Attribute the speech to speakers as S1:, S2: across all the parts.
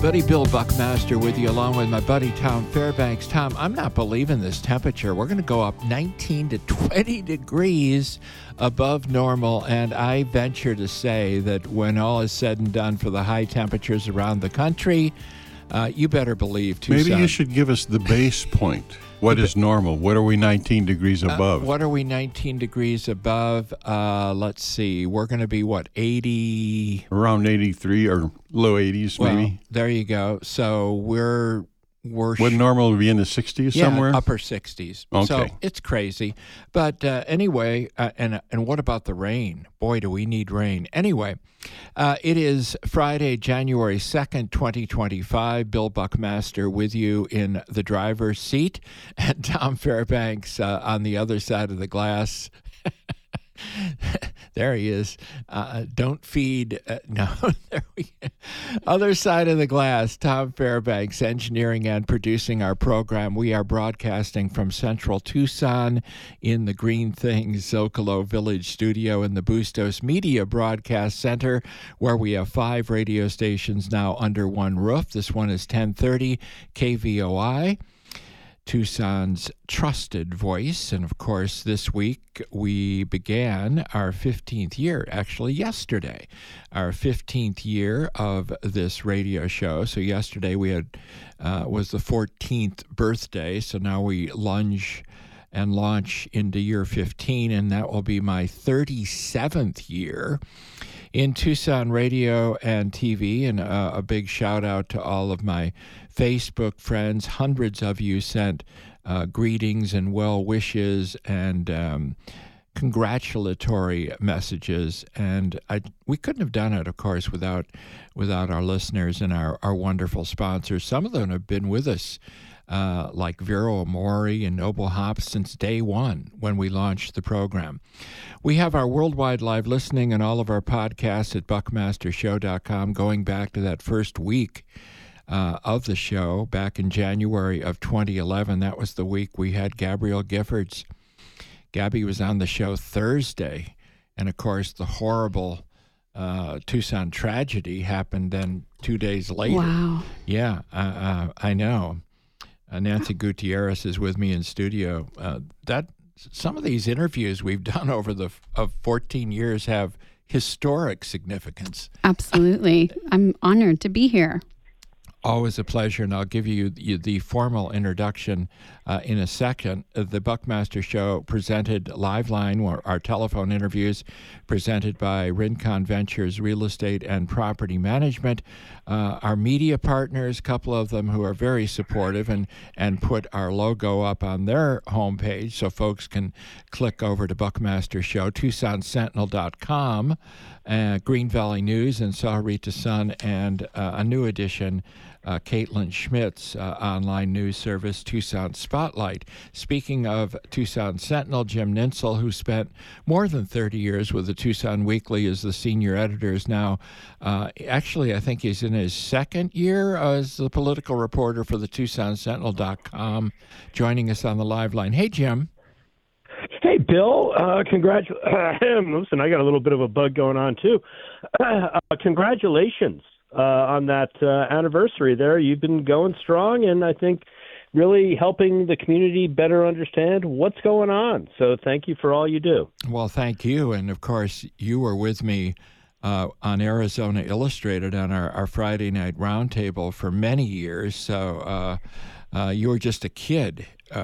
S1: buddy Bill Buckmaster with you, along with my buddy Tom Fairbanks. Tom, I'm not believing this temperature. We're going to go up 19 to 20 degrees above normal, and I venture to say that when all is said and done for the high temperatures around the country, you better believe Tucson.
S2: Maybe you should give us the base point. What is normal? What are we 19 degrees above?
S1: What are we 19 degrees above? Let's see. We're going to be, 80?
S2: Around 83 or low 80s, maybe.
S1: Well, there you go. So we're
S2: what normal would be in the 60s somewhere?
S1: Upper 60s.
S2: Okay.
S1: So it's crazy. But anyway, and what about the rain? Boy, do we need rain. Anyway, it is Friday, January 2nd, 2025. Bill Buckmaster with you in the driver's seat, and Tom Fairbanks on the other side of the glass. There he is. Don't feed. No, there we go. Other side of the glass, Tom Fairbanks, engineering and producing our program. We are broadcasting from Central Tucson in the Green Things Zocalo Village studio in the Bustos Media Broadcast Center, where we have 5 radio stations now under one roof. This one is 1030 KVOI. Tucson's trusted voice. And of course, this week we began our 15th year, actually yesterday, our 15th year of this radio show. So yesterday we had was the 14th birthday. So now we lunge and launch into year 15, and that will be my 37th year in Tucson radio and TV. And a big shout out to all of my Facebook friends. Hundreds of you sent greetings and well wishes and congratulatory messages. And we couldn't have done it, of course, without our listeners and our wonderful sponsors. Some of them have been with us, like Vero Amori and Noble Hops, since day one when we launched the program. We have our worldwide live listening and all of our podcasts at buckmastershow.com, going back to that first week of the show back in January of 2011. That was the week we had Gabrielle Giffords. Gabby was on the show Thursday, and of course the horrible Tucson tragedy happened then 2 days later.
S3: Wow.
S1: Yeah, I know. Nancy Gutierrez is with me in studio. Some of these interviews we've done over the 14 years have historic significance.
S3: Absolutely. I'm honored to be here.
S1: Always a pleasure, and I'll give you the formal introduction in a second. The Buckmaster Show presented Live Line, our telephone interviews presented by Rincon Ventures Real Estate and Property Management. Our media partners, a couple of them who are very supportive and put our logo up on their homepage so folks can click over to Buckmaster Show, TucsonSentinel.com, Green Valley News and Sahuarita Sun, and a new edition, Caitlin Schmidt's online news service, Tucson Spotlight. Speaking of Tucson Sentinel, Jim Ninsel, who spent more than 30 years with the Tucson Weekly as the senior editor, is now, actually, I think he's in his second year as the political reporter for the TucsonSentinel.com, joining us on the live line. Hey, Jim.
S4: Hey, Bill. Listen, I got a little bit of a bug going on, too. Congratulations on that anniversary there. You've been going strong, and I think really helping the community better understand what's going on. So thank you for all you do.
S1: Well, thank you. And, of course, you were with me on Arizona Illustrated on our Friday night roundtable for many years. So you were just a kid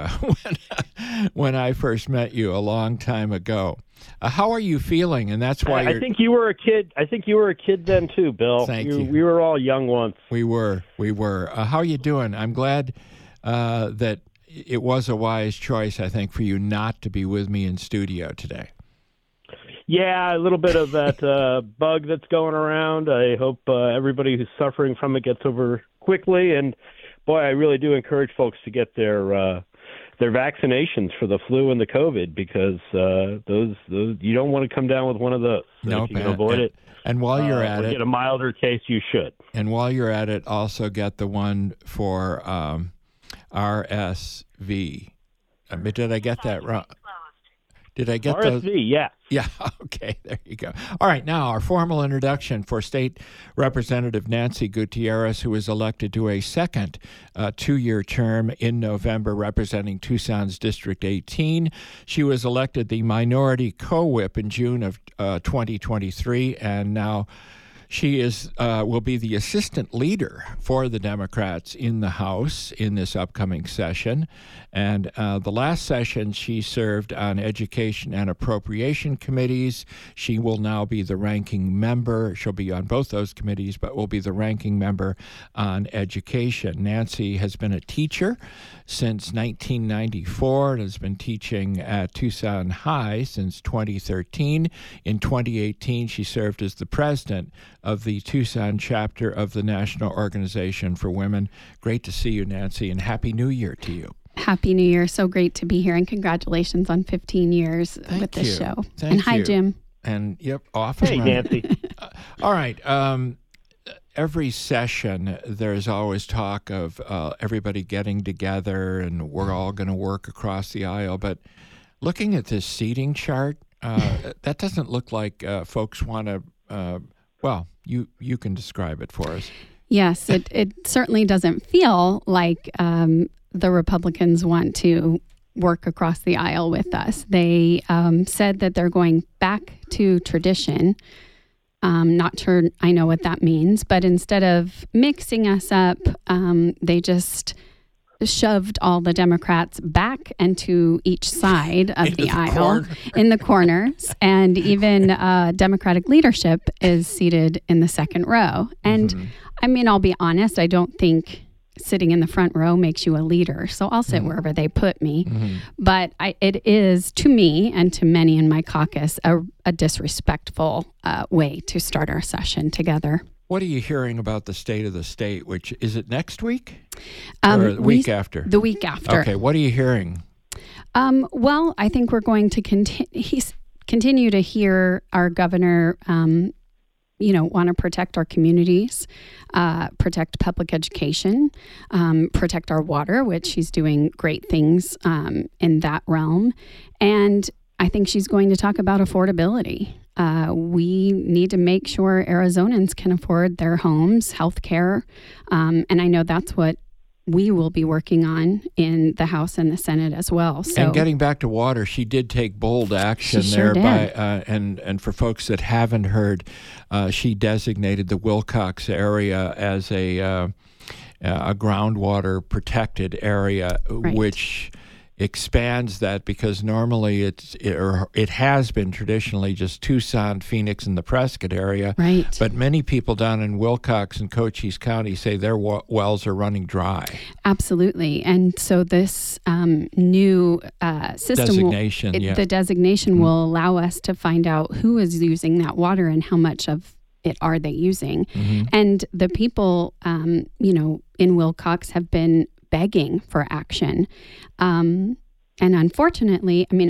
S1: when I first met you a long time ago. How are you feeling? And that's why
S4: I think you were a kid. I think you were a kid then too, Bill.
S1: Thank you.
S4: We were all young once.
S1: We were. How are you doing? I'm glad that it was a wise choice, I think, for you not to be with me in studio today.
S4: Yeah, a little bit of that bug that's going around. I hope everybody who's suffering from it gets over quickly. And boy, I really do encourage folks to get their vaccinations for the flu and the COVID, because those you don't want to come down with one of those. So
S1: nope,
S4: if you can avoid it.
S1: And while you're at it,
S4: get a milder case, you should.
S1: And while you're at it, also get the one for RSV. Did I get that wrong? Did I get
S4: RSV,
S1: those?
S4: yes.
S1: Yeah, okay, there you go. All right, now our formal introduction for State Representative Nancy Gutierrez, who was elected to a second two-year term in November representing Tucson's District 18. She was elected the minority co-whip in June of 2023, and now she will be the assistant leader for the Democrats in the House in this upcoming session. And the last session, she served on Education and Appropriation Committees. She will now be the ranking member. She'll be on both those committees, but will be the ranking member on Education. Nancy has been a teacher since 1994 and has been teaching at Tucson High since 2013. In 2018, she served as the president of the Tucson chapter of the National Organization for Women. Great to see you, Nancy, and Happy New Year to you.
S3: Happy New Year. So great to be here, and congratulations on 15 years with this show. And hi, Jim.
S1: And yep, off and
S4: Hey,
S1: running.
S4: Nancy.
S1: All right. Every session, there's always talk of everybody getting together and we're all going to work across the aisle. But looking at this seating chart, that doesn't look like folks want to, well, you can describe it for us.
S3: Yes, it certainly doesn't feel like the Republicans want to work across the aisle with us. They said that they're going back to tradition. Not sure I know what that means, but instead of mixing us up, they just shoved all the Democrats back into each side of the aisle in the corners, and even Democratic leadership is seated in the second row. And I mean, I'll be honest, I don't think sitting in the front row makes you a leader, so I'll sit wherever they put me. But it is, to me and to many in my caucus, a disrespectful way to start our session together.
S1: What are you hearing about the state of the state, which is it next week or the week after?
S3: The week after.
S1: Okay, what are you hearing?
S3: Well, I think we're going to continue to hear our governor want to protect our communities, protect public education, protect our water, which she's doing great things in that realm. And I think she's going to talk about affordability. We need to make sure Arizonans can afford their homes, health care. And I know that's what we will be working on in the House and the Senate as well. So,
S1: and getting back to water, she did take bold action there. And for folks that haven't heard, she designated the Wilcox area as a groundwater protected area,
S3: right,
S1: which expands that because normally it has been traditionally just Tucson, Phoenix, and the Prescott area.
S3: Right.
S1: But many people down in Wilcox and Cochise County say their wells are running dry.
S3: Absolutely. And so this new system, the designation will allow us to find out who is using that water and how much of it are they using. And the people, in Wilcox have been begging for action. And unfortunately, I mean,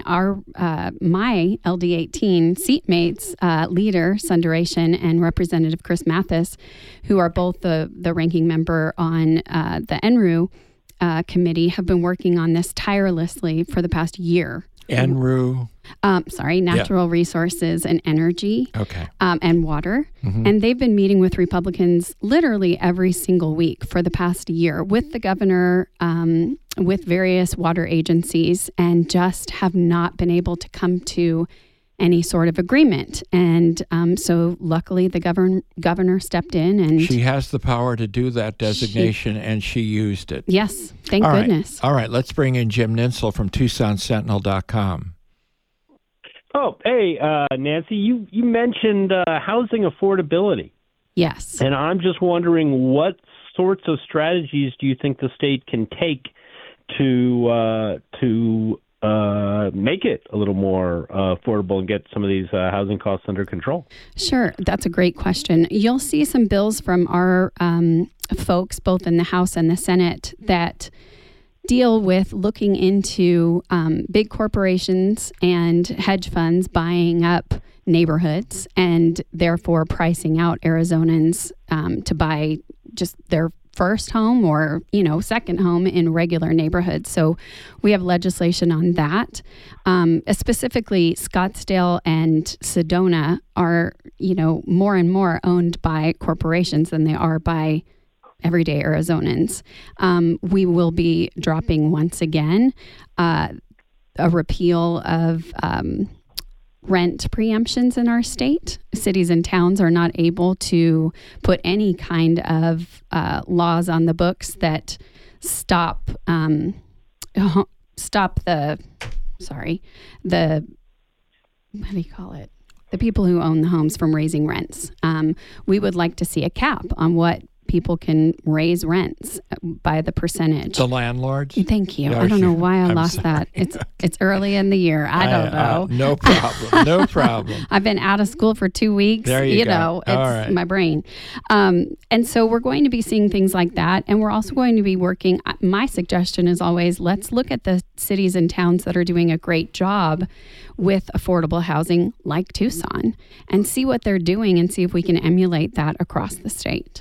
S3: my LD18 seatmates, leader Sundar Ration and Representative Chris Mathis, who are both the ranking member on the NRU committee, have been working on this tirelessly for the past year.
S1: NRU?
S3: Natural Resources and Energy.
S1: Okay.
S3: And water. And they've been meeting with Republicans literally every single week for the past year with the governor, with various water agencies, and just have not been able to come to any sort of agreement. And so luckily the governor stepped in, and
S1: she has the power to do that designation, and she used it.
S3: Yes, thank goodness.
S1: All right, let's bring in Jim Ninsel from TucsonSentinel.com.
S4: Oh, hey, Nancy, you mentioned housing affordability.
S3: Yes.
S4: And I'm just wondering what sorts of strategies do you think the state can take to make it a little more affordable and get some of these housing costs under control?
S3: Sure. That's a great question. You'll see some bills from our folks, both in the House and the Senate, that deal with looking into big corporations and hedge funds buying up neighborhoods and therefore pricing out Arizonans to buy just their first home or, second home in regular neighborhoods. So we have legislation on that. Specifically, Scottsdale and Sedona are, more and more owned by corporations than they are by everyday Arizonans. We will be dropping once again a repeal of rent preemptions in our state. Cities and towns are not able to put any kind of laws on the books that stop the what do you call it? The people who own the homes from raising rents. We would like to see a cap on what people can raise rents by the percentage.
S1: The landlords?
S3: Thank you. I don't know why I lost that. It's early in the year. I don't know.
S1: No problem. No problem.
S3: I've been out of school for 2 weeks.
S1: There you go.
S3: It's
S1: right.
S3: My brain. And so we're going to be seeing things like that. And we're also going to be working. My suggestion is always, let's look at the cities and towns that are doing a great job with affordable housing like Tucson and see what they're doing and see if we can emulate that across the state.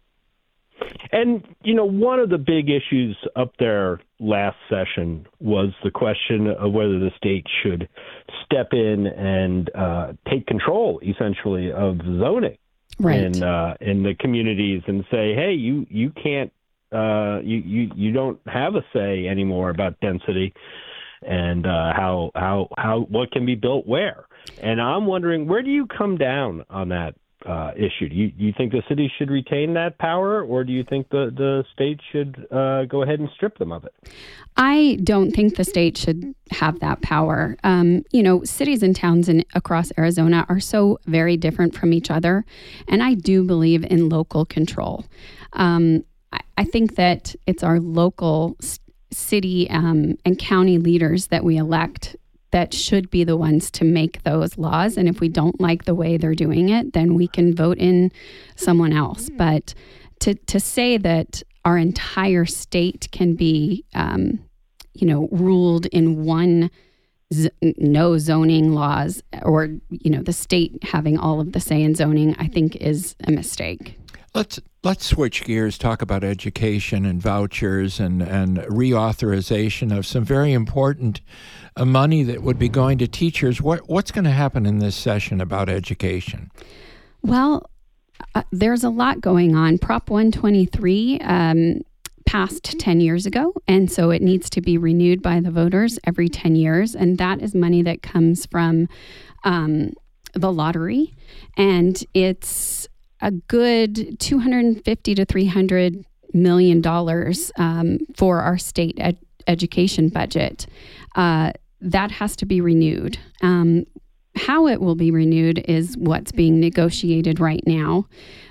S4: And, one of the big issues up there last session was the question of whether the state should step in and take control, essentially, of zoning in the communities and say, hey, you can't, you don't have a say anymore about density and what can be built where. And I'm wondering, where do you come down on that issue? Do you think the city should retain that power, or do you think the state should go ahead and strip them of it?
S3: I don't think the state should have that power. Cities and towns across Arizona are so very different from each other, and I do believe in local control. I think that it's our local city and county leaders that we elect that should be the ones to make those laws. And if we don't like the way they're doing it, then we can vote in someone else. But to say that our entire state can be, ruled in one no zoning laws, or, the state having all of the say in zoning, I think is a mistake.
S1: Let's switch gears, talk about education and vouchers and reauthorization of some very important money that would be going to teachers. What's going to happen in this session about education?
S3: Well, there's a lot going on. Prop 123 passed 10 years ago, and so it needs to be renewed by the voters every 10 years, and that is money that comes from the lottery, and it's a good $250 to $300 million for our state education budget. That has to be renewed. How it will be renewed is what's being negotiated right now,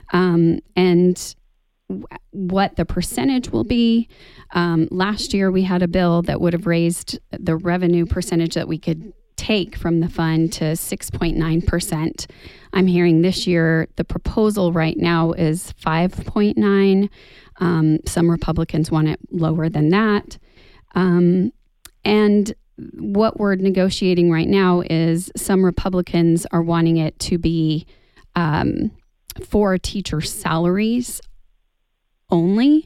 S3: and what the percentage will be. Last year, we had a bill that would have raised the revenue percentage that we could take from the fund to 6.9%. I'm hearing this year the proposal right now is 5.9. Some Republicans want it lower than that. And what we're negotiating right now is some Republicans are wanting it to be for teacher salaries only,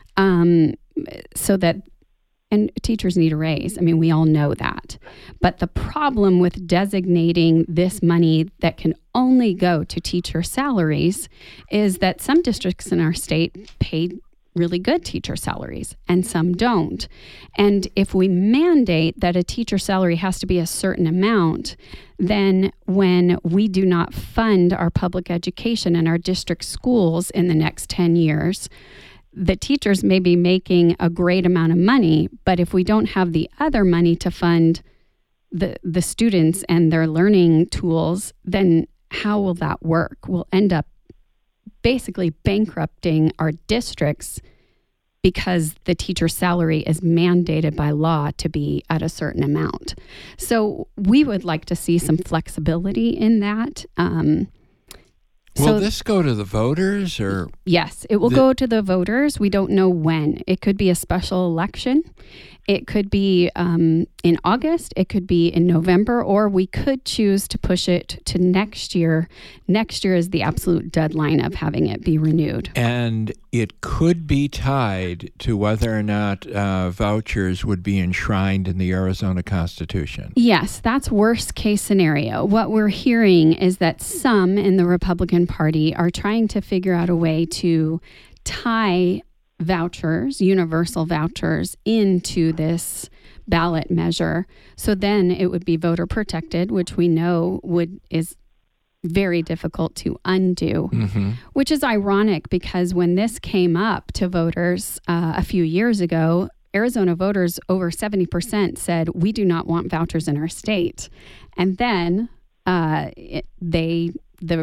S3: so that, and teachers need a raise. I mean, we all know that. But the problem with designating this money that can only go to teacher salaries is that some districts in our state pay really good teacher salaries and some don't. And if we mandate that a teacher salary has to be a certain amount, then when we do not fund our public education and our district schools in the next 10 years, the teachers may be making a great amount of money, but if we don't have the other money to fund the students and their learning tools, then how will that work? We'll end up basically bankrupting our districts because the teacher salary is mandated by law to be at a certain amount. So we would like to see some flexibility in that.
S1: Will this go to the voters, or?
S3: Yes, it will go to the voters. We don't know when. It could be a special election. It could be in August, it could be in November, or we could choose to push it to next year. Next year is the absolute deadline of having it be renewed.
S1: And it could be tied to whether or not vouchers would be enshrined in the Arizona Constitution.
S3: Yes, that's worst case scenario. What we're hearing is that some in the Republican Party are trying to figure out a way to tie vouchers, universal vouchers, into this ballot measure. So then it would be voter protected, which we know is very difficult to undo, which is ironic because when this came up to voters a few years ago, Arizona voters, over 70%, said, we do not want vouchers in our state. And then the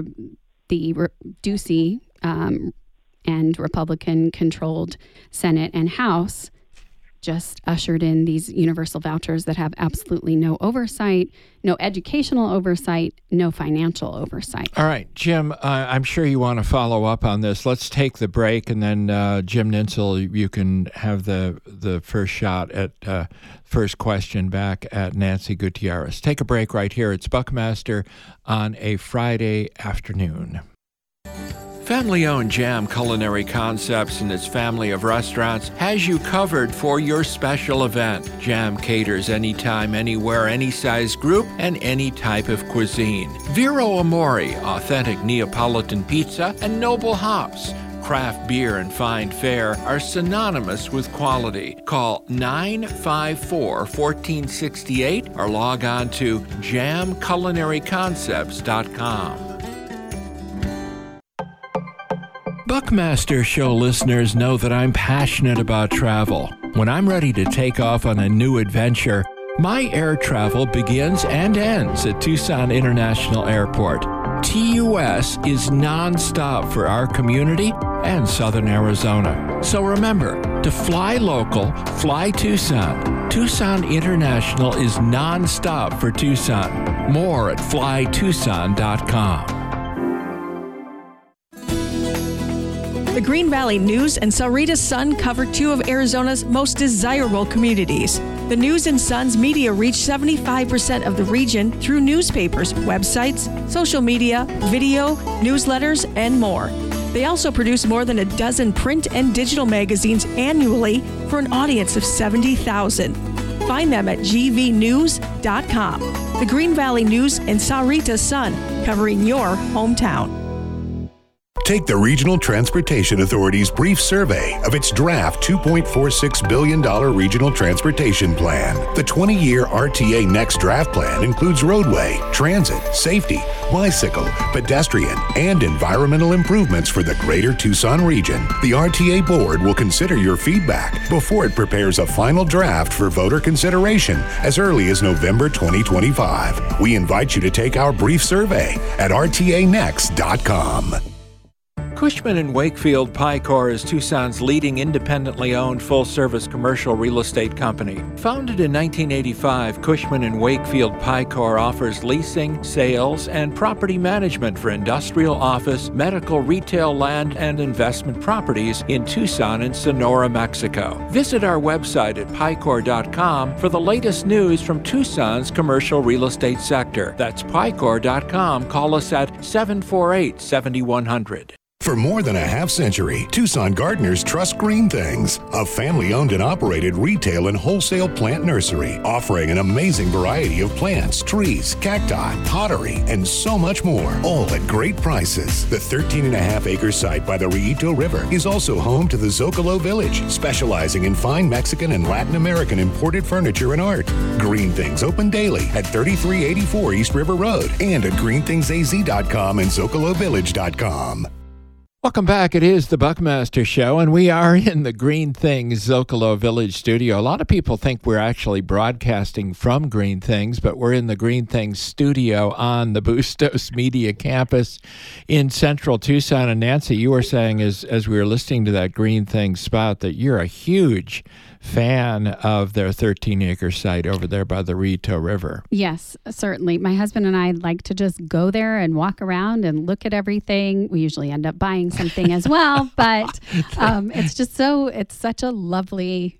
S3: Ducey and Republican-controlled Senate and House just ushered in these universal vouchers that have absolutely no oversight, no educational oversight, no financial oversight.
S1: All right, Jim, I'm sure you want to follow up on this. Let's take the break, and then Jim Nintzel, you can have the first shot at first question back at Nancy Gutierrez. Take a break right here. It's Buckmaster on a Friday afternoon. Family-owned Jam Culinary Concepts and its family of restaurants has you covered for your special event. Jam caters anytime, anywhere, any size group, and any type of cuisine. Vero Amore, authentic Neapolitan pizza, and Noble Hops. Craft beer and fine fare are synonymous with quality. Call 954-1468 or log on to jamculinaryconcepts.com. Buckmaster Show listeners know that I'm passionate about travel. When I'm ready to take off on a new adventure, my air travel begins and ends at Tucson International Airport. TUS is nonstop for our community and Southern Arizona. So remember, to fly local, fly Tucson. Tucson International is nonstop for Tucson. More at flytucson.com.
S5: The Green Valley News and Sahuarita Sun cover two of Arizona's most desirable communities. The News and Sun's media reach 75% of the region through newspapers, websites, social media, video, newsletters, and more. They also produce more than a dozen print and digital magazines annually for an audience of 70,000. Find them at gvnews.com. The Green Valley News and Sahuarita Sun, covering your hometown.
S6: Take the Regional Transportation Authority's brief survey of its draft $2.46 billion Regional Transportation Plan. The 20-year RTA Next Draft Plan includes roadway, transit, safety, bicycle, pedestrian, and environmental improvements for the greater Tucson region. The RTA Board will consider your feedback before it prepares a final draft for voter consideration as early as November 2025. We invite you to take our brief survey at rtanext.com.
S1: Cushman & Wakefield Picor is Tucson's leading independently owned full-service commercial real estate company. Founded in 1985, Cushman & Wakefield Picor offers leasing, sales, and property management for industrial, office, medical, retail, land, and investment properties in Tucson and Sonora, Mexico. Visit our website at picor.com for the latest news from Tucson's commercial real estate sector. That's picor.com. Call us at 748-7100.
S6: For more than a half century, Tucson gardeners trust Green Things, a family-owned and operated retail and wholesale plant nursery, offering an amazing variety of plants, trees, cacti, pottery, and so much more, all at great prices. The 13.5-acre site by the Rillito River is also home to the Zocalo Village, specializing in fine Mexican and Latin American imported furniture and art. Green Things open daily at 3384 East River Road and at greenthingsaz.com and zocalovillage.com.
S1: Welcome back. It is the Buckmaster Show, and we are in the Green Things Zocalo Village studio. A lot of people think we're actually broadcasting from Green Things, but we're in the Green Things studio on the Bustos Media Campus in central Tucson. And Nancy, you were saying as we were listening to that Green Things spot that you're a huge fan of their 13-acre site over there by the Rillito River.
S3: Yes, certainly. My husband and I like to just go there and walk around and look at everything. We usually end up buying something as well, but it's such a lovely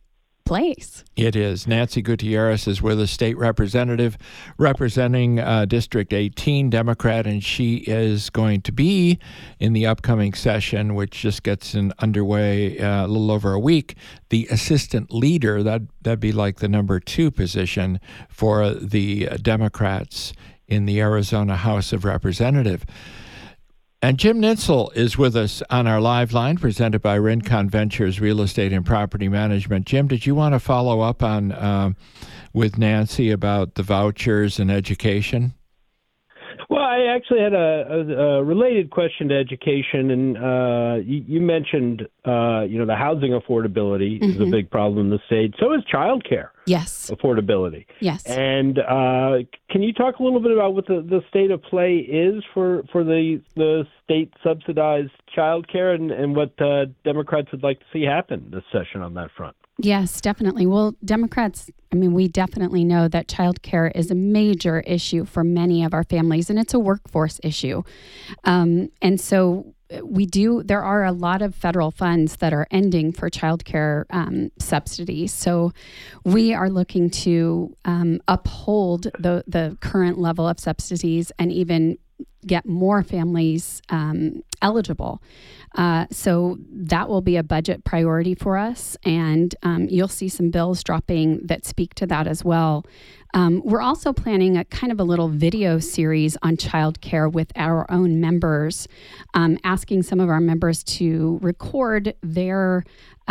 S3: place.
S1: It is. Nancy Gutierrez is with us, state representative representing District 18, Democrat, and she is going to be in the upcoming session, which just gets underway a little over a week, the assistant leader. That'd be like the number 2 position for the Democrats in the Arizona House of Representatives. And Jim Nitzel is with us on our live line, presented by Rincon Ventures Real Estate and Property Management. Jim, did you want to follow up on with Nancy about the vouchers and education?
S4: Well, I actually had a related question to education, and you mentioned the housing affordability is a big problem in the state. So is childcare.
S3: Yes.
S4: Affordability.
S3: Yes.
S4: And can you talk a little bit about what the state of play is for the state subsidized childcare and what Democrats would like to see happen this session on that front?
S3: Yes, definitely. Well, Democrats, we definitely know that childcare is a major issue for many of our families, and it's a workforce issue. And so there are a lot of federal funds that are ending for childcare subsidies. So we are looking to uphold the current level of subsidies and even get more families eligible. So that will be a budget priority for us, and you'll see some bills dropping that speak to that as well. We're also planning a kind of a little video series on childcare with our own members, asking some of our members to record their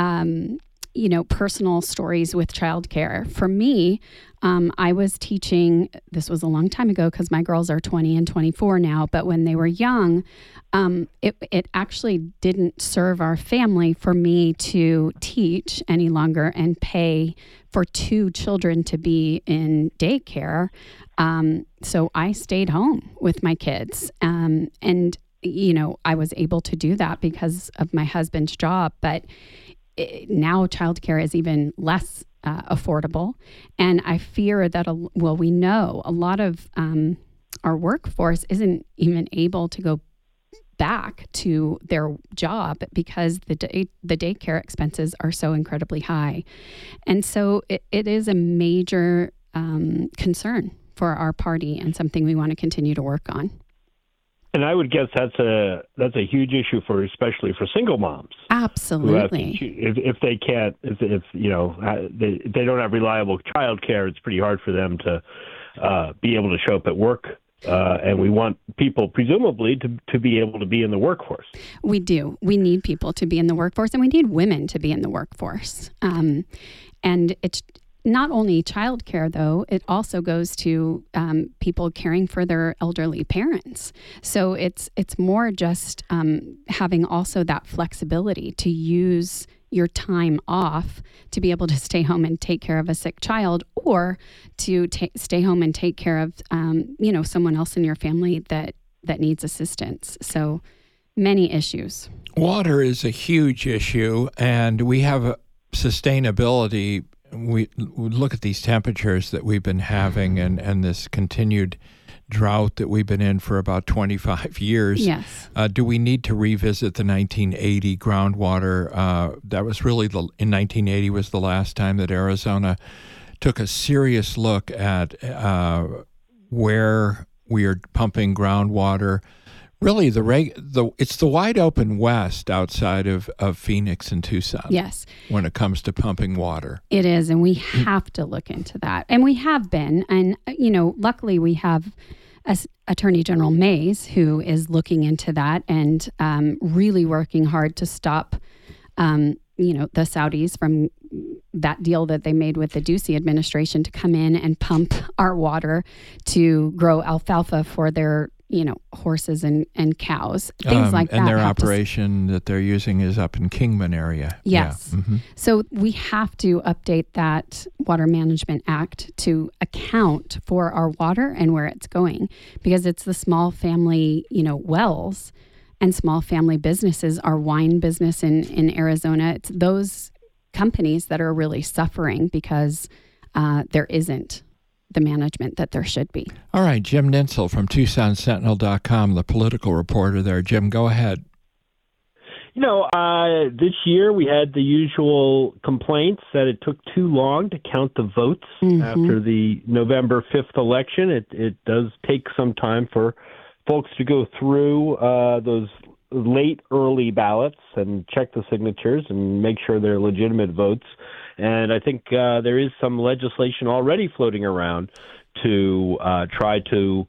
S3: personal stories with childcare. For me, I was teaching, this was a long time ago because my girls are 20 and 24 now, but when they were young, it actually didn't serve our family for me to teach any longer and pay for 2 children to be in daycare. So I stayed home with my kids. And I was able to do that because of my husband's job, but now childcare is even less affordable. And I fear that, we know a lot of our workforce isn't even able to go back to their job because the daycare expenses are so incredibly high. And so it is a major concern for our party and something we want to continue to work on.
S4: And I would guess that's a huge issue especially for single moms.
S3: Absolutely.
S4: If they can't, if they don't have reliable child care, it's pretty hard for them to be able to show up at work. And we want people, presumably, to be able to be in the workforce.
S3: We do. We need people to be in the workforce, and we need women to be in the workforce. And it's not only childcare, though, it also goes to people caring for their elderly parents. So it's more just having also that flexibility to use your time off to be able to stay home and take care of a sick child, or to stay home and take care of someone else in your family that needs assistance. So many issues. Water
S1: is a huge issue, and we have sustainability. We look at these temperatures that we've been having and this continued drought that we've been in for about 25 years.
S3: Yes.
S1: Do we need to revisit the 1980 groundwater? That was really in 1980 was the last time that Arizona took a serious look at where we are pumping groundwater. Really, it's the wide open West outside of Phoenix and Tucson.
S3: Yes.
S1: When it comes to pumping water.
S3: It is, and we have to look into that. And we have been. And, luckily we have Attorney General Mays, who is looking into that and really working hard to stop, the Saudis from that deal that they made with the Ducey administration to come in and pump our water to grow alfalfa for their horses and cows, things like that.
S1: And their operation that they're using is up in Kingman area.
S3: Yes.
S1: Yeah. Mm-hmm.
S3: So we have to update that Water Management Act to account for our water and where it's going, because it's the small family, wells and small family businesses. Our wine business in Arizona, it's those companies that are really suffering because there isn't the management that there should be.
S1: All right, Jim Nitzel from TucsonSentinel.com, the political reporter there. Jim, go ahead.
S4: This year we had the usual complaints that it took too long to count the votes after the November 5th election. It does take some time for folks to go through those late early ballots and check the signatures and make sure they're legitimate votes. And I think there is some legislation already floating around to try to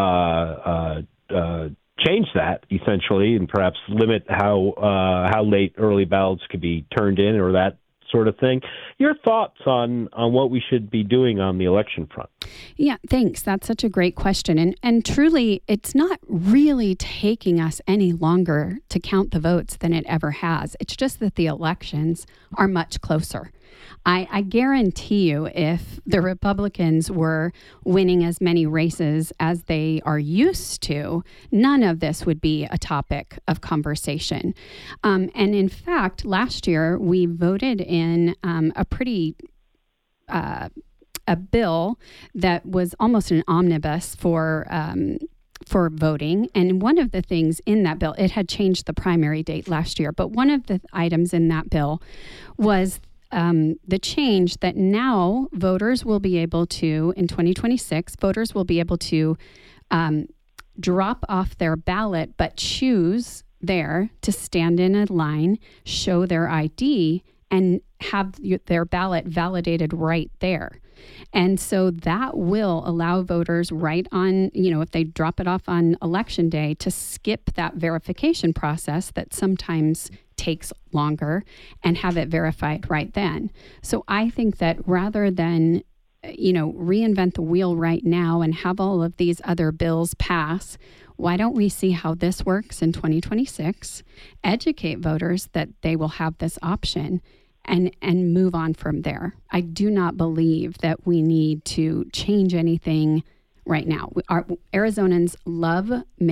S4: change that, essentially, and perhaps limit how late early ballots could be turned in or that sort of thing. Your thoughts on what we should be doing on the election front?
S3: Yeah, thanks. That's such a great question. And truly, it's not really taking us any longer to count the votes than it ever has. It's just that the elections are much closer. I guarantee you, if the Republicans were winning as many races as they are used to, none of this would be a topic of conversation. And in fact, last year we voted in a bill that was almost an omnibus for voting. And one of the things in that bill, it had changed the primary date last year, but one of the items in that bill was the change that now voters will be able to, in 2026, voters will be able to drop off their ballot, but choose there to stand in a line, show their ID, and have their ballot validated right there. And so that will allow voters right on, if they drop it off on election day, to skip that verification process that sometimes takes longer and have it verified right then. So I think that rather than, reinvent the wheel right now and have all of these other bills pass, why don't we see how this works in 2026, educate voters that they will have this option, and move on from there. I do not believe that we need to change anything right now. Arizonans love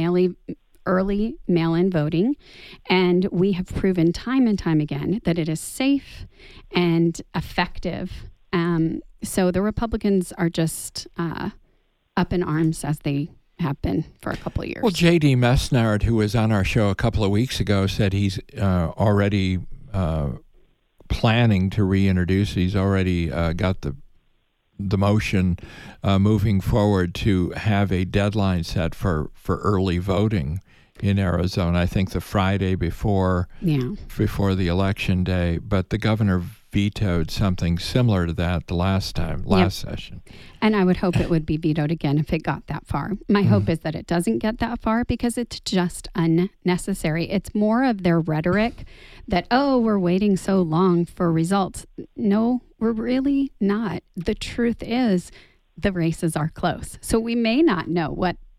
S3: early mail-in voting, and we have proven time and time again that it is safe and effective. So the Republicans are just up in arms, as they have been for a couple of years.
S1: Well, J.D. Mesnard, who was on our show a couple of weeks ago, said he's already planning to reintroduce. He's already got the motion moving forward to have a deadline set for early voting in Arizona. I think the Friday before the election day, but the governor vetoed something similar to that the last session.
S3: And I would hope it would be vetoed again if it got that far. My hope is that it doesn't get that far because it's just unnecessary. It's more of their rhetoric that, we're waiting so long for results. No, we're really not. The truth is the races are close. So we may not know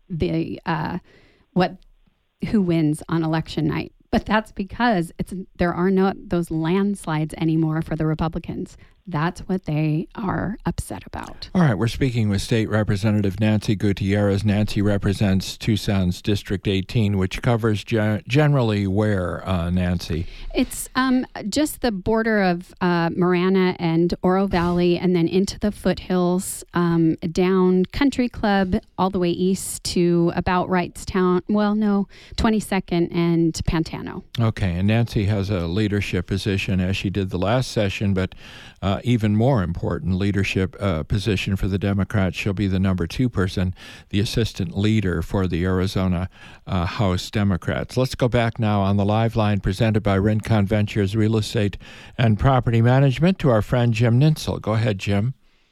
S3: who wins on election night. But that's because there are not those landslides anymore for the Republicans. That's what they are upset about.
S1: All right, we're speaking with State Representative Nancy Gutierrez. Nancy represents Tucson's District 18, which covers generally where, Nancy?
S3: It's just the border of Marana and Oro Valley, and then into the foothills, down Country Club, all the way east to about Wrightstown. 22nd and Pantano. Okay,
S1: and Nancy has a leadership position, as she did the last session, but even more important leadership position for the Democrats. She'll be the number 2 person, the assistant leader for the Arizona House Democrats. Let's go back now on the live line presented by Rincon Ventures Real Estate and Property Management to our friend Jim Ninsel. Go ahead, Jim.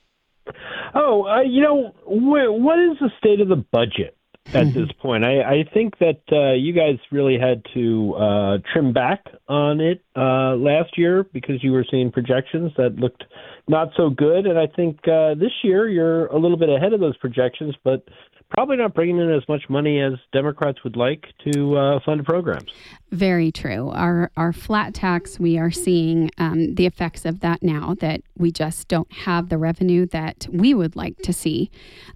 S4: What is the state of the budget at this point? I think that you guys really had to trim back on it last year because you were seeing projections that looked not so good. And I think this year you're a little bit ahead of those projections, but probably not bringing in as much money as Democrats would like to fund programs.
S3: Very true. Our flat tax, we are seeing the effects of that now, that we just don't have the revenue that we would like to see.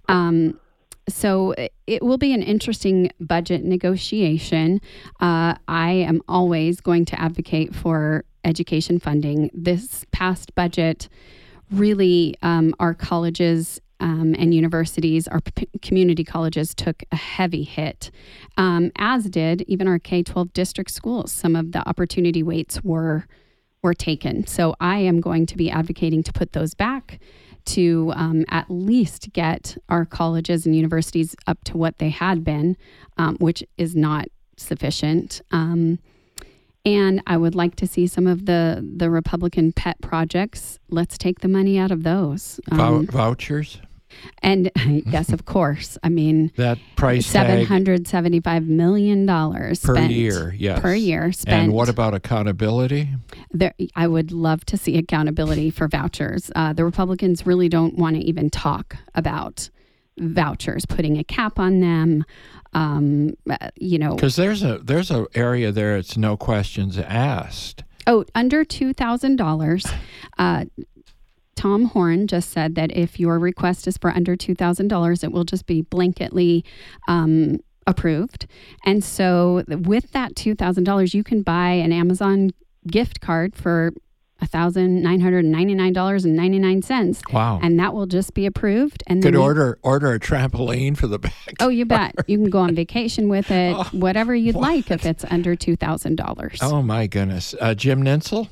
S3: So it will be an interesting budget negotiation. I am always going to advocate for education funding. This past budget, really, our colleges and universities, our community colleges took a heavy hit, as did even our K-12 district schools. Some of the opportunity weights were taken. So I am going to be advocating to put those back to at least get our colleges and universities up to what they had been, which is not sufficient. And I would like to see some of the Republican pet projects. Let's take the money out of those.
S1: Vouchers?
S3: And yes, of course. I mean,
S1: that price tag
S3: $775 million
S1: per year. Yes,
S3: per year spent.
S1: And what about accountability?
S3: I would love to see accountability for vouchers. The Republicans really don't want to even talk about vouchers, putting a cap on them.
S1: Because there's a area there. It's no questions asked.
S3: Oh, under $2,000. Tom Horn just said that if your request is for under $2,000, it will just be blanketly approved. And so with that $2,000, you can buy an Amazon gift card for $1,999.99.
S1: Wow.
S3: And that will just be approved. And
S1: could order a trampoline for the back.
S3: Oh, you bet. You can go on vacation with it, whatever you'd like if it's under $2,000.
S1: Oh, my goodness. Jim Nintzel?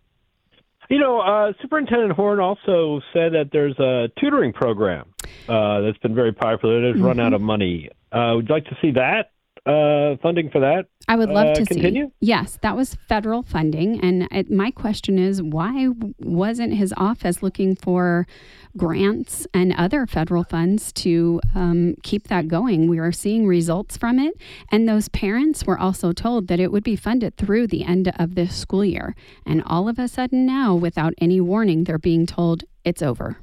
S4: Superintendent Horn also said that there's a tutoring program that's been very popular. It has run out of money. Would you like to see that funding for that?
S3: I would love to
S4: continue?
S3: see. Yes, that was federal funding. And my question is, why wasn't his office looking for grants and other federal funds to keep that going? We are seeing results from it. And those parents were also told that it would be funded through the end of this school year. And all of a sudden now, without any warning, they're being told it's over.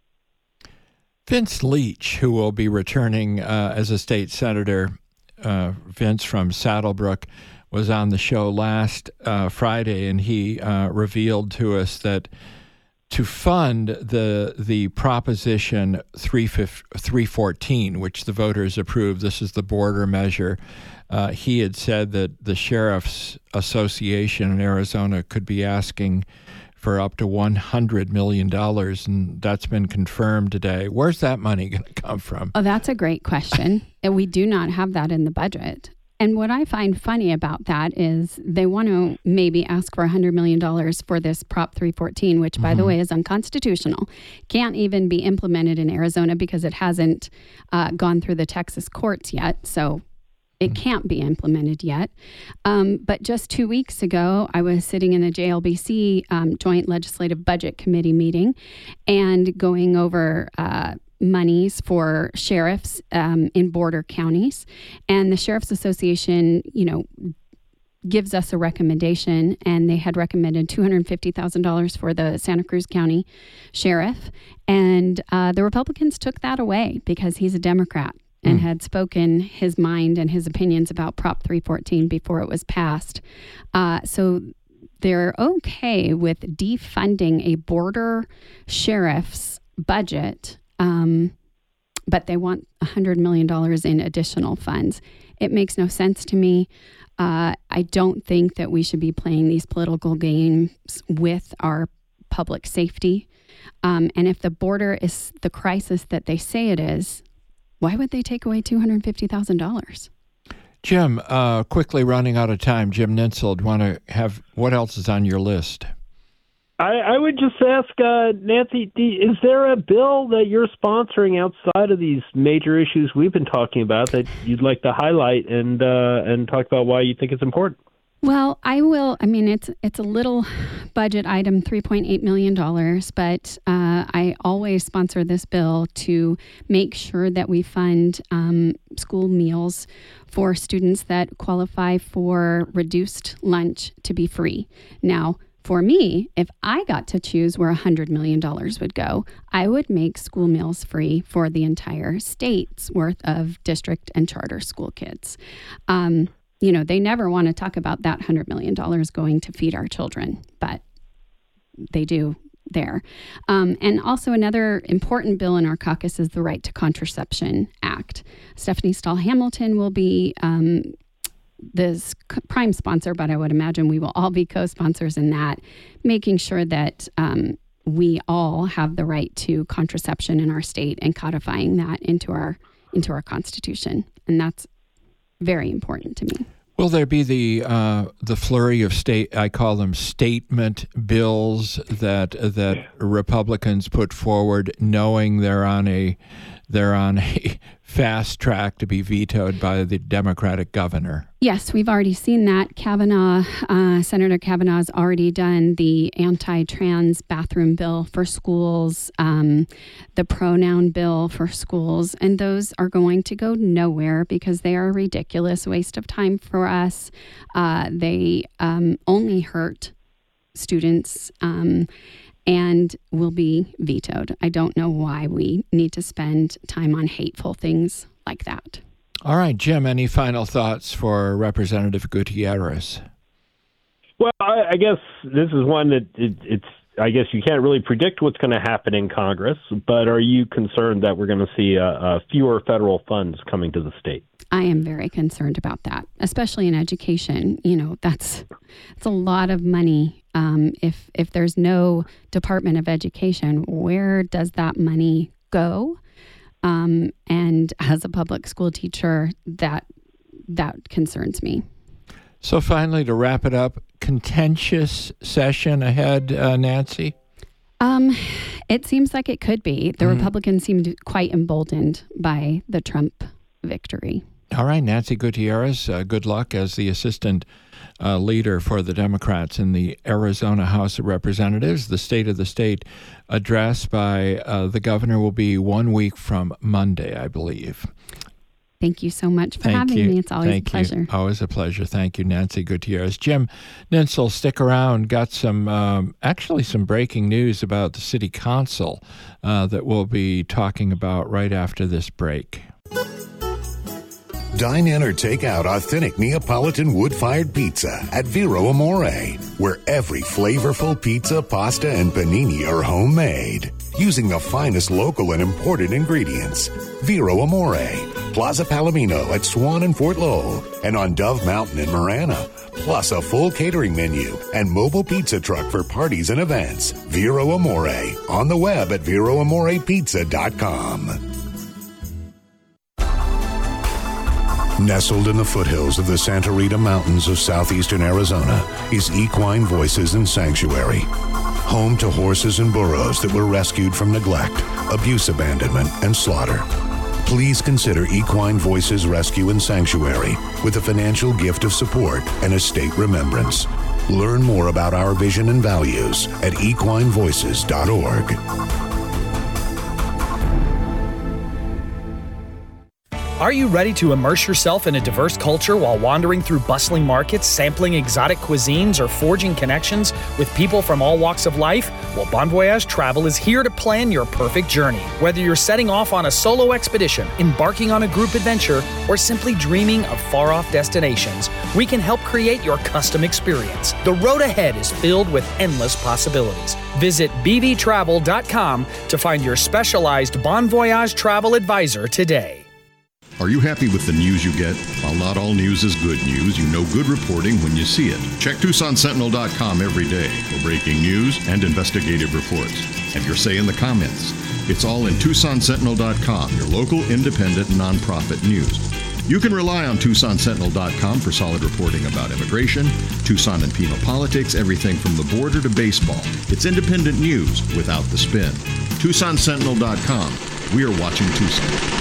S1: Vince Leach, who will be returning as a state senator, Vince from Saddlebrook, was on the show last Friday, and he revealed to us that to fund the Proposition 314, which the voters approved, this is the border measure, he had said that the Sheriff's Association in Arizona could be asking for up to $100 million, and that's been confirmed today. Where's that money going to come from?
S3: Oh, that's a great question. And we do not have that in the budget. And what I find funny about that is they want to maybe ask for $100 million for this Prop 314, which, by the way, is unconstitutional. Can't even be implemented in Arizona because it hasn't gone through the Texas courts yet. So it can't be implemented yet. But just 2 weeks ago, I was sitting in a JLBC Joint Legislative Budget Committee meeting and going over monies for sheriffs in border counties. And the Sheriff's Association, gives us a recommendation, and they had recommended $250,000 for the Santa Cruz County Sheriff. And the Republicans took that away because he's a Democrat and had spoken his mind and his opinions about Prop 314 before it was passed. So they're okay with defunding a border sheriff's budget, but they want $100 million in additional funds. It makes no sense to me. I don't think that we should be playing these political games with our public safety. And if the border is the crisis that they say it is, why would they take away $250,000?
S1: Jim, quickly running out of time. Jim Nintzel, do you want to have what else is on your list?
S4: I would just ask Nancy, is there a bill that you're sponsoring outside of these major issues we've been talking about that you'd like to highlight and talk about why you think it's important?
S3: Well, I will. I mean, it's a little budget item, $3.8 million, but I always sponsor this bill to make sure that we fund school meals for students that qualify for reduced lunch to be free. Now, for me, if I got to choose where $100 million would go, I would make school meals free for the entire state's worth of district and charter school kids. They never want to talk about that $100 million going to feed our children, but they do there. And also another important bill in our caucus is the Right to Contraception Act. Stephanie Stahl-Hamilton will be this prime sponsor, but I would imagine we will all be co-sponsors in that, making sure that we all have the right to contraception in our state and codifying that into our Constitution. And that's very important to me.
S1: Will there be the flurry of I call them statement bills that Republicans put forward, knowing they're on a fast track to be vetoed by the Democratic governor?
S3: Yes, we've already seen that. Senator Kavanaugh's already done the anti-trans bathroom bill for schools, the pronoun bill for schools, and those are going to go nowhere because they are a ridiculous waste of time for us. They only hurt students and will be vetoed. I don't know why we need to spend time on hateful things like that.
S1: All right, Jim, any final thoughts for Representative Gutierrez?
S4: Well, I guess this is one that I guess you can't really predict what's going to happen in Congress, but are you concerned that we're going to see fewer federal funds coming to the state?
S3: I am very concerned about that, especially in education. It's a lot of money. If there's no Department of Education, where does that money go? And as a public school teacher, that concerns me.
S1: So finally, to wrap it up, contentious session ahead, Nancy?
S3: It seems like it could be. The Republicans seemed quite emboldened by the Trump victory.
S1: All right, Nancy Gutierrez, good luck as the assistant leader for the Democrats in the Arizona House of Representatives. The State of the State address by the governor will be 1 week from Monday, I believe.
S3: Thank you so much for having me. It's always a pleasure.
S1: Always a pleasure. Thank you, Nancy Gutierrez. Jim Nintzel, stick around. Got some breaking news about the city council that we'll be talking about right after this break.
S6: Dine in or take out authentic Neapolitan wood-fired pizza at Vero Amore, where every flavorful pizza, pasta, and panini are homemade, using the finest local and imported ingredients. Vero Amore, Plaza Palomino at Swan and Fort Lowell, and on Dove Mountain in Marana, plus a full catering menu and mobile pizza truck for parties and events. Vero Amore, on the web at VeroAmorePizza.com. Nestled in the foothills of the Santa Rita Mountains of southeastern Arizona is Equine Voices and Sanctuary, home to horses and burros that were rescued from neglect, abuse, abandonment, and slaughter. Please consider Equine Voices Rescue and Sanctuary with a financial gift of support and a state remembrance. Learn more about our vision and values at equinevoices.org.
S7: Are you ready to immerse yourself in a diverse culture while wandering through bustling markets, sampling exotic cuisines, or forging connections with people from all walks of life? Well, Bon Voyage Travel is here to plan your perfect journey. Whether you're setting off on a solo expedition, embarking on a group adventure, or simply dreaming of far-off destinations, we can help create your custom experience. The road ahead is filled with endless possibilities. Visit bvtravel.com to find your specialized Bon Voyage travel advisor today.
S8: Are you happy with the news you get? While not all news is good news, you know good reporting when you see it. Check TucsonSentinel.com every day for breaking news and investigative reports. Have your say in the comments. It's all in TucsonSentinel.com, your local independent nonprofit news. You can rely on TucsonSentinel.com for solid reporting about immigration, Tucson and penal politics, everything from the border to baseball. It's independent news without the spin. TucsonSentinel.com. We are watching Tucson.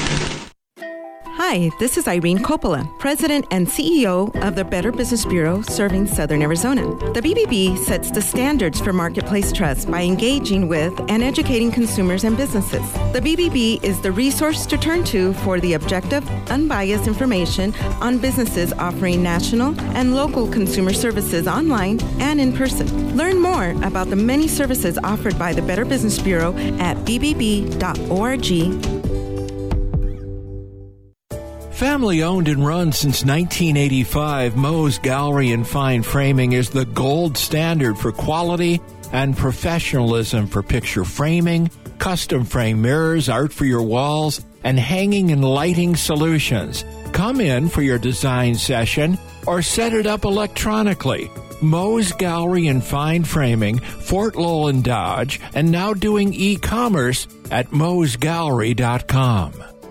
S9: Hi, this is Irene Coppola, President and CEO of the Better Business Bureau serving Southern Arizona. The BBB sets the standards for marketplace trust by engaging with and educating consumers and businesses. The BBB is the resource to turn to for the objective, unbiased information on businesses offering national and local consumer services online and in person. Learn more about the many services offered by the Better Business Bureau at bbb.org.
S1: Family owned and run since 1985, Moe's Gallery and Fine Framing is the gold standard for quality and professionalism for picture framing, custom frame mirrors, art for your walls, and hanging and lighting solutions. Come in for your design session or set it up electronically. Moe's Gallery and Fine Framing, Fort Lowell and Dodge, and now doing e-commerce at moesgallery.com.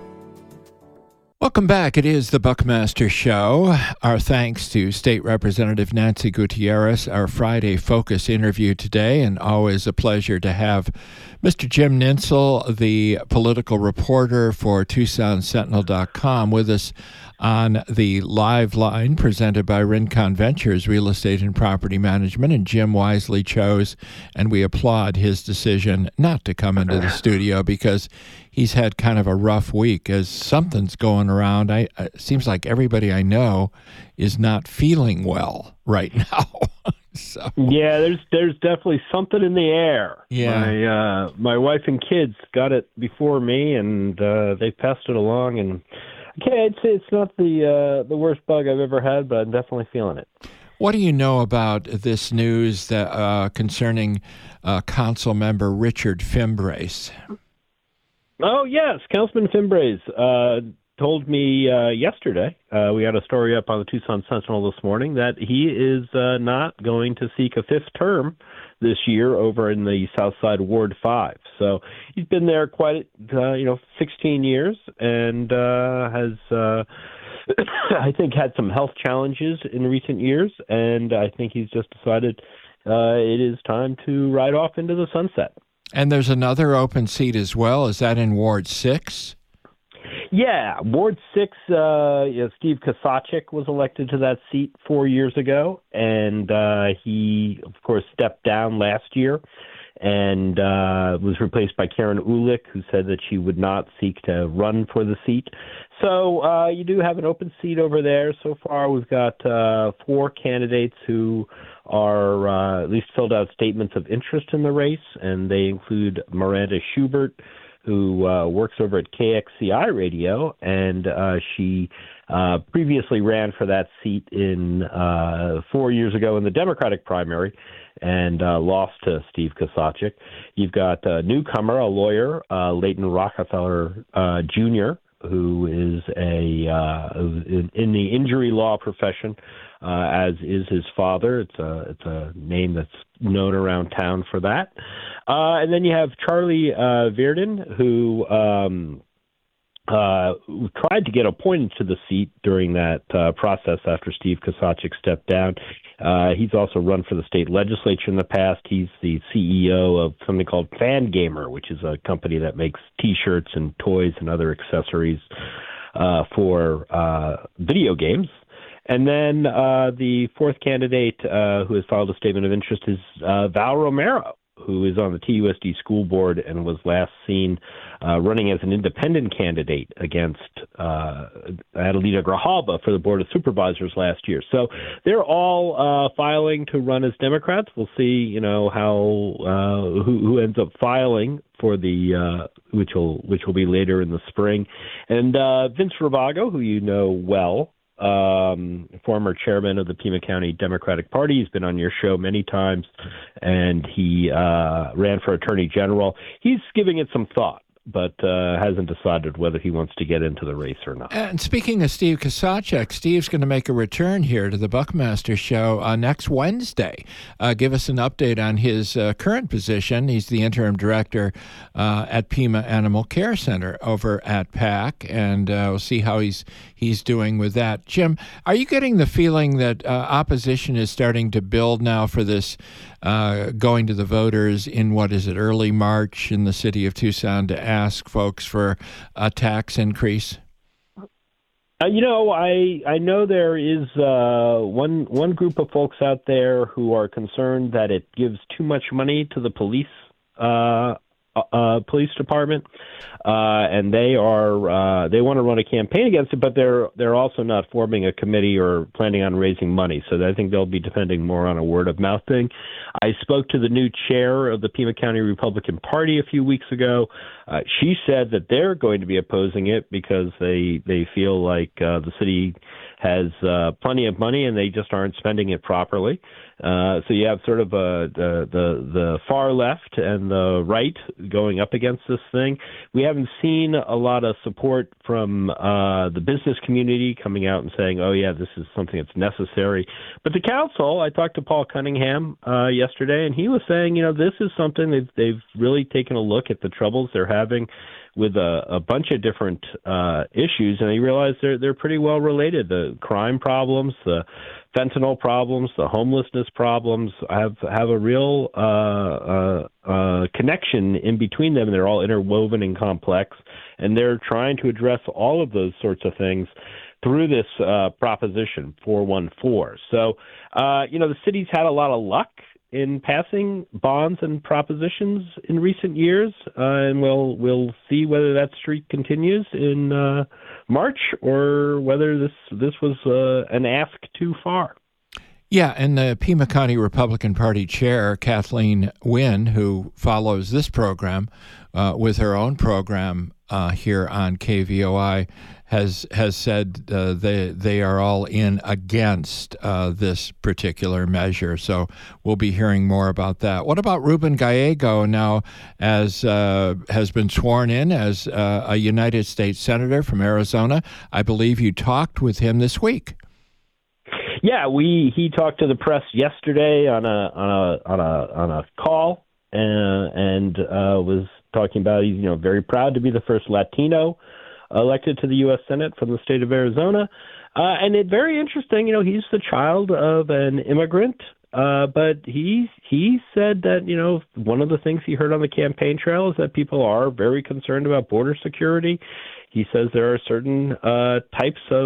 S1: Welcome back. It is the Buckmaster Show. Our thanks to State Representative Nancy Gutierrez, our Friday Focus interview today, and always a pleasure to have Mr. Jim Nintzel, the political reporter for TucsonSentinel.com, with us on the live line presented by Rincon Ventures Real Estate and Property Management. And Jim wisely chose, and we applaud his decision not to come into the studio because he's had kind of a rough week as something's going around. It seems like everybody I know is not feeling well right now. So. Yeah,
S4: there's definitely something in the air.
S1: Yeah,
S4: my wife and kids got it before me, and they passed it along. And I'd say it's not the worst bug I've ever had, but I'm definitely feeling it.
S1: What do you know about this news that concerning Council Member Richard Fimbres?
S4: Oh yes, Councilman Fimbres told me yesterday, we had a story up on the Tucson Sentinel this morning, that he is not going to seek a fifth term this year over in the Southside Ward 5. So he's been there quite, 16 years and has, I think, had some health challenges in recent years. And I think he's just decided it is time to ride off into the sunset.
S1: And there's another open seat as well. Is that in Ward 6?
S4: Yeah, Ward 6, Steve Kosachik was elected to that seat 4 years ago, and he, of course, stepped down last year and was replaced by Karen Ulick, who said that she would not seek to run for the seat. So you do have an open seat over there. So far, we've got 4 candidates who are at least filled out statements of interest in the race, and they include Miranda Schubert, who works over at KXCI Radio, and she previously ran for that seat in 4 years ago in the Democratic primary and lost to Steve Kosachik. You've got a newcomer, a lawyer, Leighton Rockefeller Jr., who is in the injury law profession, as is his father. It's a name that's known around town for that. And then you have Charlie Virden, who tried to get appointed to the seat during that process after Steve Kosachik stepped down. He's also run for the state legislature in the past. He's the CEO of something called Fangamer, which is a company that makes T-shirts and toys and other accessories for video games. And then the fourth candidate who has filed a statement of interest is Val Romero, who is on the TUSD school board and was last seen running as an independent candidate against Adelita Grijalba for the Board of Supervisors last year. So they're all filing to run as Democrats. We'll see, how who ends up filing for the which will be later in the spring. And Vince Ravago, who you know well, former chairman of the Pima County Democratic Party. He's been on your show many times, and he ran for attorney general. He's giving it some thought, but hasn't decided whether he wants to get into the race or not.
S1: And speaking of Steve Kosachik, Steve's going to make a return here to the Buckmaster Show next Wednesday. Give us an update on his current position. He's the interim director at Pima Animal Care Center over at PAC, and we'll see how he's doing with that. Jim, are you getting the feeling that opposition is starting to build now for this going to the voters in, early March in the city of Tucson to ask folks for a tax increase?
S4: I know there is one group of folks out there who are concerned that it gives too much money to the police department, and they want to run a campaign against it, but they're also not forming a committee or planning on raising money. So I think they'll be depending more on a word of mouth thing. I spoke to the new chair of the Pima County Republican Party a few weeks ago. She said that they're going to be opposing it because they feel like the city has plenty of money, and they just aren't spending it properly. So you have sort of the far left and the right going up against this thing. We haven't seen a lot of support from the business community coming out and saying, oh, yeah, this is something that's necessary. But the council, I talked to Paul Cunningham yesterday, and he was saying, this is something they've really taken a look at the troubles they're having with a bunch of different issues, and they realize they're pretty well related. The crime problems, the fentanyl problems, the homelessness problems have a real connection in between them. They're all interwoven and complex, and they're trying to address all of those sorts of things through this Proposition 414. So, the city's had a lot of luck in passing bonds and propositions in recent years, and we'll see whether that streak continues in March or whether this was an ask too far.
S1: Yeah, and the Pima County Republican Party chair, Kathleen Wynne, who follows this program with her own program here on KVOI, has said they are all in against this particular measure. So we'll be hearing more about that. What about Ruben Gallego now, as has been sworn in as a United States Senator from Arizona? I believe you talked with him this week.
S4: Yeah, he talked to the press yesterday on a call and was talking about he's very proud to be the first Latino elected to the U.S. Senate from the state of Arizona. And it's very interesting, he's the child of an immigrant, but he said that, one of the things he heard on the campaign trail is that people are very concerned about border security. He says there are certain types of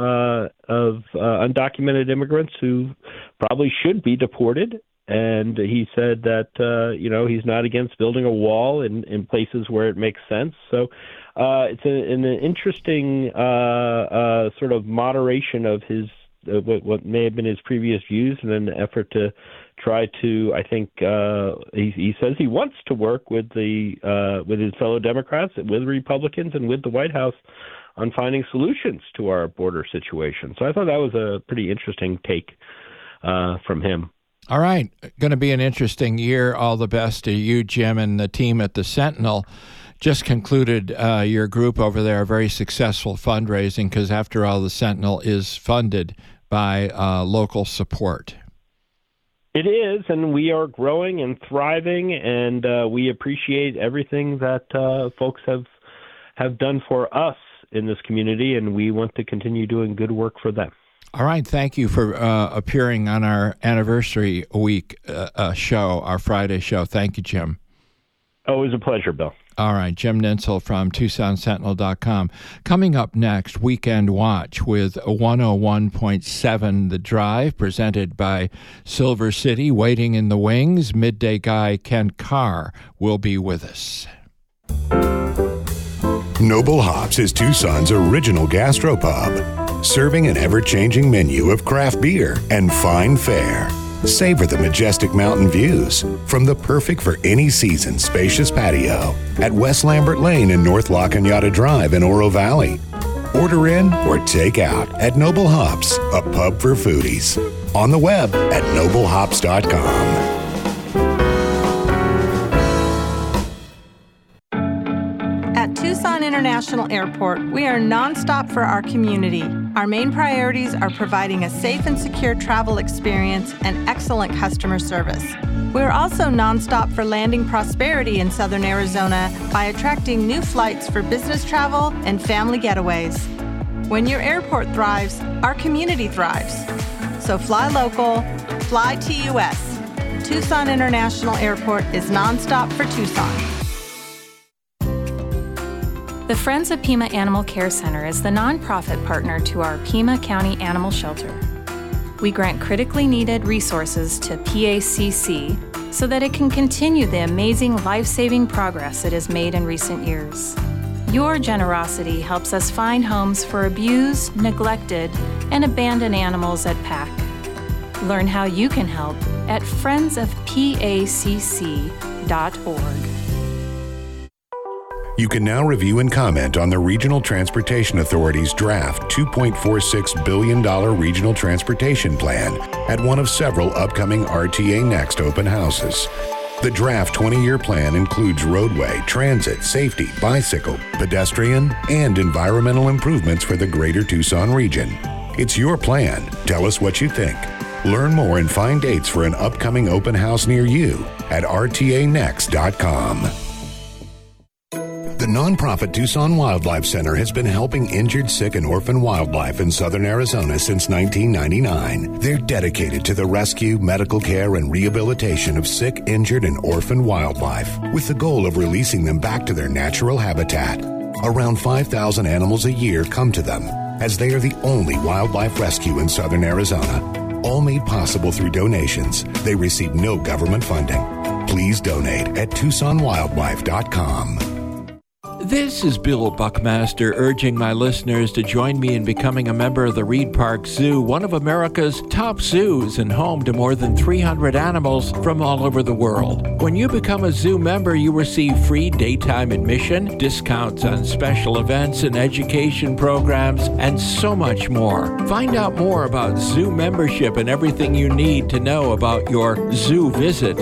S4: undocumented immigrants who probably should be deported. And he said that, he's not against building a wall in places where it makes sense. So it's an interesting sort of moderation of his what may have been his previous views in an effort to try to, I think, he says he wants to work with with his fellow Democrats, with Republicans, and with the White House on finding solutions to our border situation. So I thought that was a pretty interesting take from him.
S1: All right. Going to be an interesting year. All the best to you, Jim, and the team at the Sentinel. Just concluded your group over there, a very successful fundraising, because after all, the Sentinel is funded by local support.
S4: It is, and we are growing and thriving, and we appreciate everything that folks have done for us in this community, and we want to continue doing good work for them.
S1: All right. Thank you for appearing on our anniversary week show, our Friday show. Thank you, Jim.
S4: Always a pleasure, Bill. All
S1: right. Jim Nintzel from TucsonSentinel.com. Coming up next, Weekend Watch with 101.7 The Drive, presented by Silver City. Waiting in the wings, midday guy Ken Carr will be with us.
S6: Noble Hops is Tucson's original gastropub, serving an ever-changing menu of craft beer and fine fare. Savor the majestic mountain views from the perfect for any season spacious patio at West Lambert Lane and North La Cañada Drive in Oro Valley. Order in or take out at Noble Hops, a pub for foodies. On the web at noblehops.com.
S10: At Tucson International Airport, we are nonstop for our community. Our main priorities are providing a safe and secure travel experience and excellent customer service. We're also nonstop for landing prosperity in Southern Arizona by attracting new flights for business travel and family getaways. When your airport thrives, our community thrives. So fly local, fly TUS. Tucson International Airport is nonstop for Tucson.
S11: The Friends of Pima Animal Care Center is the nonprofit partner to our Pima County Animal Shelter. We grant critically needed resources to PACC so that it can continue the amazing life-saving progress it has made in recent years. Your generosity helps us find homes for abused, neglected, and abandoned animals at PAC. Learn how you can help at friendsofpacc.org.
S6: You can now review and comment on the Regional Transportation Authority's draft $2.46 billion Regional Transportation Plan at one of several upcoming RTA Next open houses. The draft 20-year plan includes roadway, transit, safety, bicycle, pedestrian, and environmental improvements for the greater Tucson region. It's your plan. Tell us what you think. Learn more and find dates for an upcoming open house near you at rtanext.com. The nonprofit Tucson Wildlife Center has been helping injured, sick, and orphan wildlife in southern Arizona since 1999. They're dedicated to the rescue, medical care, and rehabilitation of sick, injured, and orphan wildlife, with the goal of releasing them back to their natural habitat. Around 5,000 animals a year come to them, as they are the only wildlife rescue in southern Arizona. All made possible through donations. They receive no government funding. Please donate at TucsonWildlife.com.
S1: This is Bill Buckmaster urging my listeners to join me in becoming a member of the Reed Park Zoo, one of America's top zoos and home to more than 300 animals from all over the world. When you become a zoo member, you receive free daytime admission, discounts on special events and education programs, and so much more. Find out more about zoo membership and everything you need to know about your zoo visit.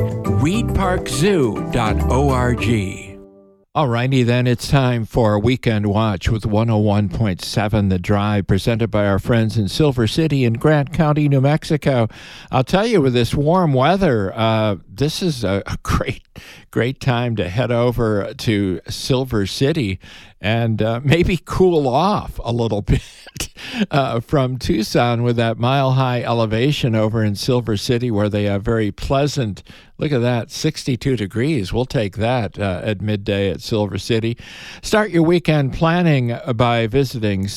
S1: reedparkzoo.org. Alrighty then, it's time for Weekend Watch with 101.7 The Drive, presented by our friends in Silver City in Grant County, New Mexico. I'll tell you, with this warm weather, this is a great time to head over to Silver City and maybe cool off a little bit from Tucson with that mile-high elevation over in Silver City, where they have very pleasant, look at that, 62 degrees. We'll take that at midday at Silver City. Start your weekend planning by visiting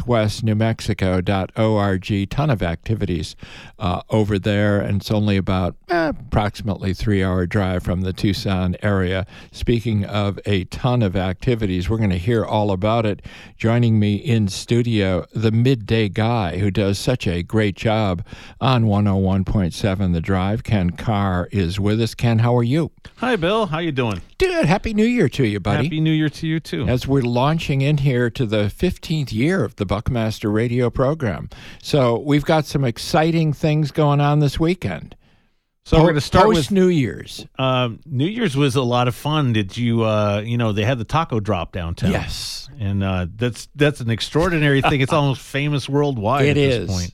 S1: southwestnewmexico.org. Ton of activities over there, and it's only about approximately 3-hour drive from the Tucson area. Speaking of a ton of activities, we're going to hear all about it. Joining me in studio, the midday guy who does such a great job on 101.7 The Drive. Ken Carr is with us. Ken, how are you?
S12: Hi, Bill. How you doing?
S1: Good. Happy New Year to you, buddy.
S12: Happy New Year to you, too.
S1: As we're launching in here to the 15th year of the Buckmaster radio program. So we've got some exciting things going on this weekend.
S12: So we're going to start with
S1: New Year's.
S12: New Year's was a lot of fun. Did you, they had the taco drop downtown.
S1: Yes.
S12: And that's an extraordinary thing. It's almost famous worldwide at this point.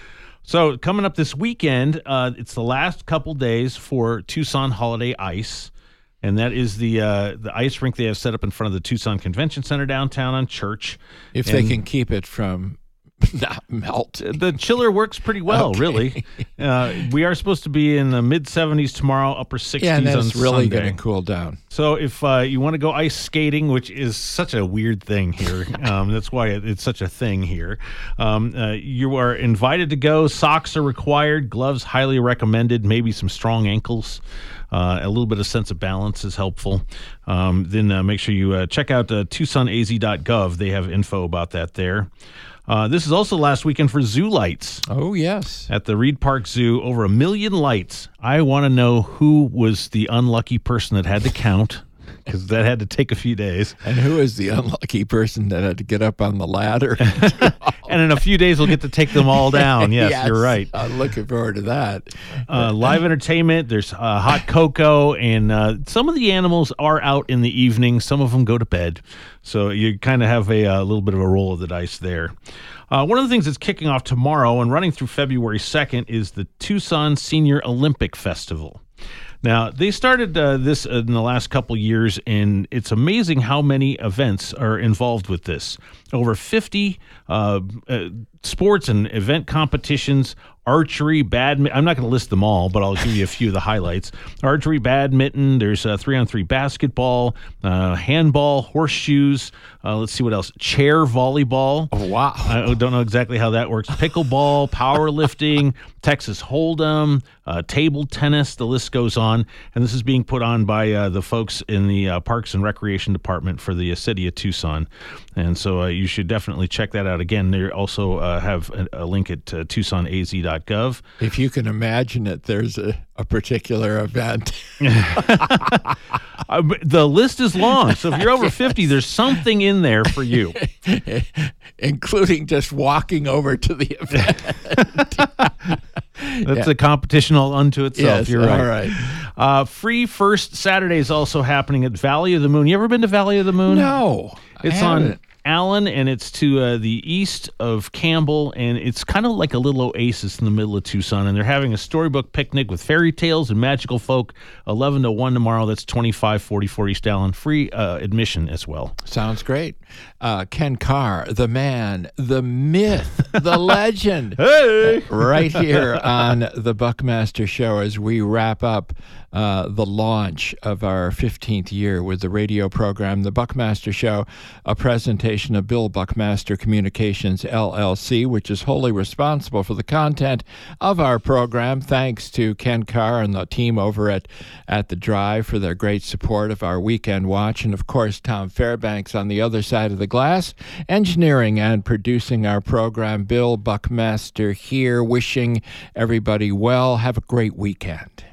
S12: So coming up this weekend, it's the last couple days for Tucson Holiday Ice. And that is the ice rink they have set up in front of the Tucson Convention Center downtown on Church.
S1: If they can keep it from not melt.
S12: The chiller works pretty well, really. We are supposed to be in the mid-70s tomorrow, upper 60s
S1: and
S12: on
S1: it's really
S12: Sunday.
S1: going to cool down.
S12: So if you want to go ice skating, which is such a weird thing here, that's why it's such a thing here, you are invited to go. Socks are required, gloves highly recommended, maybe some strong ankles. A little bit of sense of balance is helpful. Then make sure you check out TucsonAZ.gov. They have info about that there. This is also last weekend for Zoo Lights.
S1: Oh, yes.
S12: At the Reed Park Zoo, over 1 million lights. I want to know who was the unlucky person that had to count, because that had to take a few days.
S1: And who is the unlucky person that had to get up on the ladder?
S12: And in a few days, we'll get to take them all down. Yes, you're right.
S1: I'm looking forward to that.
S12: Live entertainment. There's hot cocoa, and some of the animals are out in the evening. Some of them go to bed. So you kind of have a little bit of a roll of the dice there. One of the things that's kicking off tomorrow and running through February 2nd is the Tucson Senior Olympic Festival. Now, they started this in the last couple years, and it's amazing how many events are involved with this. Over 50 sports and event competitions, archery, badminton. I'm not going to list them all, but I'll give you a few of the highlights. Archery, badminton, there's 3-on-3 basketball, handball, horseshoes, let's see what else, chair volleyball.
S1: Oh, wow.
S12: I don't know exactly how that works. Pickleball, powerlifting, Texas Hold'em, table tennis, the list goes on. And this is being put on by the folks in the Parks and Recreation Department for the city of Tucson. And so you should definitely check that out. Again, they also have a link at TucsonAZ.gov.
S1: If you can imagine it, there's a a particular event.
S12: The list is long, so if you're over 50, there's something in there for you.
S1: Including just walking over to the event.
S12: That's a competition all unto itself.
S1: Yes,
S12: You're right.
S1: All right.
S12: Free First Saturday is also happening at Valley of the Moon. You ever been to Valley of the Moon?
S1: No.
S12: It's on Allen, and it's to the east of Campbell, and it's kind of like a little oasis in the middle of Tucson, and they're having a storybook picnic with fairy tales and magical folk, 11 to 1 tomorrow. That's 2544 East Allen. Free admission as well.
S1: Sounds great. Ken Carr, the man, the myth, the legend.
S12: Hey!
S1: Right here on the Buckmaster Show as we wrap up the launch of our 15th year with the radio program, The Buckmaster Show, a presentation of Bill Buckmaster Communications, LLC, which is wholly responsible for the content of our program. Thanks to Ken Carr and the team over at The Drive for their great support of our weekend watch. And, of course, Tom Fairbanks on the other side of the glass, engineering and producing our program. Bill Buckmaster here, wishing everybody well. Have a great weekend.